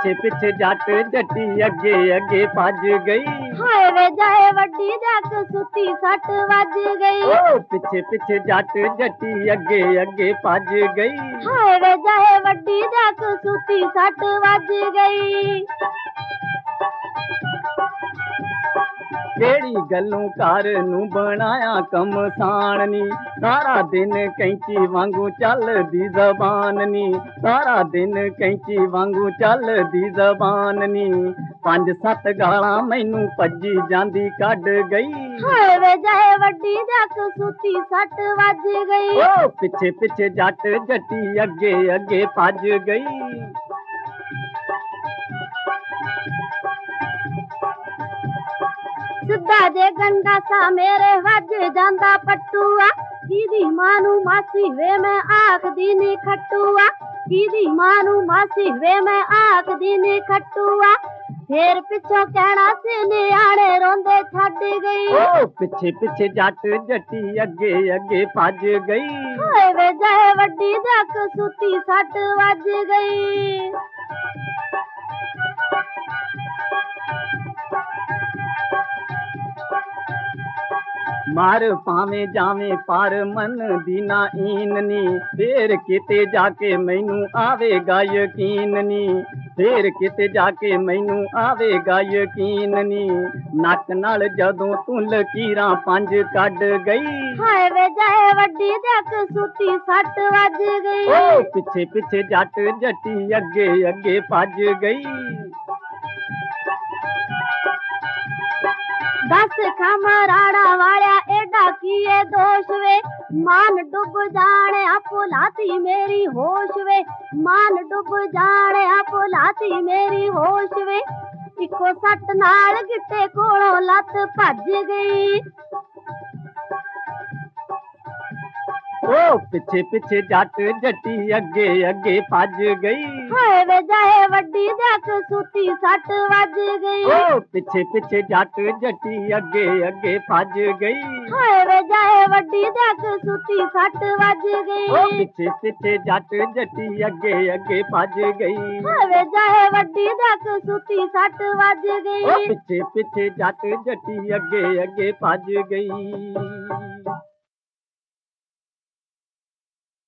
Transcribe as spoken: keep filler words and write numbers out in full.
ਪਿੱਛੇ ਪਿੱਛੇ ਜੱਟ ਜੱਟੀ ਅੱਗੇ ਅੱਗੇ ਭੱਜ ਗਈ। ਹਾਏ ਵੇ ਜਾਏ ਵੱਡੀ ਜੱਟ ਸੁੱਤੀ ਸੱਟ ਵੱਜ ਗਈ। ਓ ਪਿੱਛੇ ਪਿੱਛੇ ਜੱਟ ਜੱਟੀ ਅੱਗੇ ਅੱਗੇ ਭੱਜ ਗਈ। ਹਾਏ ਵੇ ਜਾਏ ਵੱਡੀ ਜੱਟ ਸੁੱਤੀ ਸੱਟ ਵੱਜ ਗਈ। ਕਿਹੜੀ ਗੱਲੋਂ ਘਰ ਨੂੰ ਬਣਾਇਆ ਕਮਸਾਨ ਨੀ, ਸਾਰਾ ਦਿਨ ਕੈਂਚੀ ਵਾਂਗੂ ਚੱਲਦੀ ਜ਼ਬਾਨ ਨੀ, ਸਾਰਾ ਦਿਨ ਕੈਂਚੀ ਵਾਂਗੂ ਚੱਲਦੀ ਜ਼ਬਾਨ ਨੀ। ਪੰਜ ਸੱਤ ਗਾਲਾਂ ਮੈਨੂੰ ਭੱਜੀ ਜਾਂਦੀ ਕੱਢ ਗਈ। ਹਾਏ ਵੇ ਜਾਏ ਵੱਡੀ ਜੱਟ ਸੁੱਤੀ ਸੱਟ ਵੱਜ ਗਈ। ਓ ਪਿੱਛੇ ਪਿੱਛੇ ਜੱਟ ਜੱਟੀ ਅੱਗੇ ਅੱਗੇ ਭੱਜ ਗਈ। ਸਿੱਧਾ ਜੇ ਗੰਡਾਸਾ ਮੇਰੇ ਵੱਜ ਜਾਂਦਾ ਪੱਟੂਆ, ਕਿਹਦੀ ਮਾਂ ਨੂੰ ਮਾਸੀ ਵੇ ਮੈਂ ਆਖਦੀ ਨੀ ਖੱਟੂਆ, ਕਿਹਦੀ ਮਾਂ ਨੂੰ ਮਾਸੀ ਵੇ ਮੈਂ ਆਖਦੀ ਨੀ ਖੱਟੂਆ। ਫੇਰ ਪਿੱਛੋਂ ਕਹਿਣਾ ਸੀ ਨਿਆਣੇ ਰੋਂਦੇ ਛੱਡ ਗਈ। ਓ ਪਿੱਛੇ ਪਿੱਛੇ ਜੱਟ ਜੱਟੀ ਅੱਗੇ ਅੱਗੇ ਭੱਜ ਗਈ। ਹਾਏ ਵੇ ਜਾਏ ਵੱਡੀ ਜੱਟ ਸੁੱਤੀ ਸੱਟ ਵੱਜ ਗਈ। ਮਰ ਭਾਵੇਂ ਜਾਵੇਂ ਪਰ ਮਨ ਦੀ ਨਾ ਈਨ ਨੀ, ਫੇਰ ਕਿਤੇ ਜਾ ਕੇ ਮੈਨੂੰ ਆਵੇਗਾ ਯਕੀਨ ਨੀ, ਫੇਰ ਕਿਤੇ ਜਾ ਕੇ ਮੈਨੂੰ ਆਵੇਗਾ ਯਕੀਨ ਨੀ। ਨੱਕ ਨਾਲ ਜਦੋਂ ਤੂੰ ਲਕੀਰਾਂ ਪੰਜ ਕੱਢ ਗਈ। ਹਾਏ ਵੇ ਜਾਏ ਵੱਡੀ ਜੱਟ ਸੁੱਤੀ ਸੱਟ ਵੱਜ ਗਈ। ਓ ਪਿੱਛੇ ਪਿੱਛੇ ਜੱਟ ਜੱਟੀ ਅੱਗੇ ਅੱਗੇ ਭੱਜ ਗਈ। ਦਸ ਖਮਰਾੜਾ ਵਾਲਿਆ ਐਡਾ ਕੀਏ ਦੋਸ਼ ਵੇ, ਮਾਨ ਡੁੱਬ ਜਾਣਿਆ ਭੁਲਾਤੀ ਮੇਰੀ ਹੋਸ਼ ਵੇ, ਮਾਨ ਡੁੱਬ ਜਾਣਿਆ ਭੁਲਾਤੀ ਮੇਰੀ ਹੋਸ਼ ਵੇ। ਇੱਕੋ ਸੱਟ ਨਾਲ ਗਿੱਟੇ ਕੋਲੋਂ ਲੱਤ ਭੱਜ ਗਈ। ਓ ਪਿੱਛੇ ਪਿੱਛੇ ਜੱਟ ਜੱਟੀ ਅੱਗੇ ਅੱਗੇ ਭੱਜ ਗਈ। ਹਾਏ ਵੇ ਜਾਏ ਵੱਡੀ ਜੱਟ ਸੁੱਤੀ ਸੱਟ ਵੱਜ ਗਈ। ਓ ਪਿੱਛੇ ਪਿੱਛੇ ਜੱਟ ਜੱਟੀ ਅੱਗੇ ਅੱਗੇ ਭੱਜ ਗਈ। ਹਾਏ ਵੇ ਜਾਏ ਵੱਡੀ ਜੱਟ ਸੁੱਤੀ ਸੱਟ ਵੱਜ ਗਈ। ਓ ਪਿੱਛੇ ਪਿੱਛੇ ਜੱਟ ਜੱਟੀ ਅੱਗੇ ਅੱਗੇ ਭੱਜ ਗਈ। ਹਾਏ ਵੇ ਜਾਏ ਵੱਡੀ ਜੱਟ ਸੁੱਤੀ ਸੱਟ ਵੱਜ ਗਈ। ਓ ਪਿੱਛੇ ਪਿੱਛੇ ਜੱਟ ਜੱਟੀ ਅੱਗੇ ਅੱਗੇ ਭੱਜ ਗਈ।